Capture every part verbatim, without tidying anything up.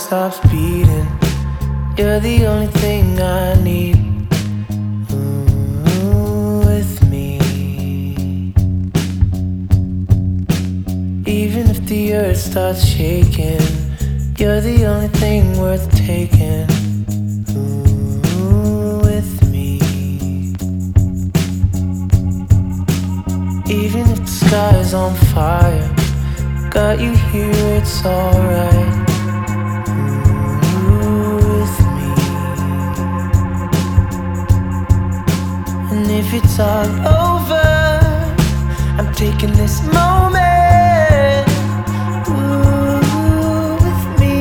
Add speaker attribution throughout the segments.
Speaker 1: stops beating. You're the only thing I need. Ooh, with me. Even if the earth starts shaking, you're the only thing worth taking. Ooh, with me. Even if the sky's on fire, got you here, it's alright. And if it's all over, I'm taking this moment. Ooh, with me.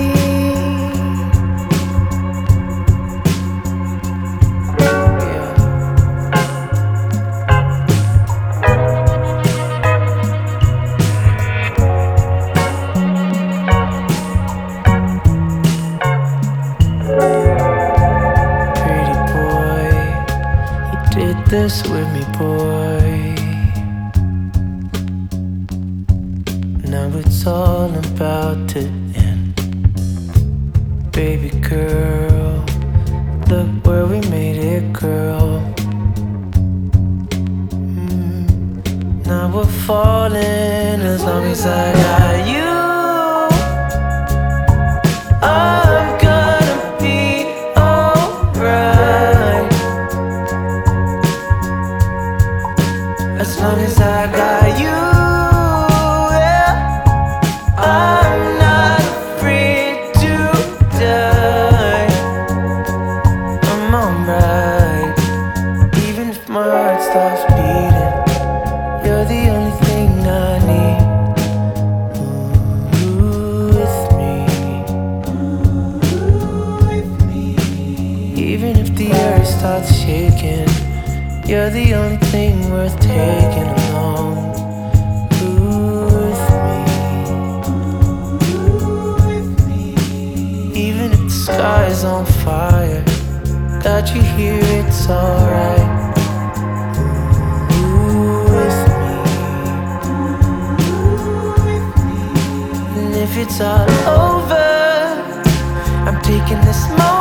Speaker 1: Yeah. Pretty boy, you did this with me, boy. Now it's all about to end. Baby girl, look where we made it, girl. mm. Now we're falling as long as I got you. I'm gonna be alright as long as I got you. I'm not afraid to die. I'm alright. Even if my heart stops beating, you're the only thing I need. Ooh, with me. Ooh, with me. Even if the earth starts shaking, you're the only thing worth taking along. Sky's on fire, got you here, it's alright. Ooh, with me. And if it's all over, I'm taking this moment.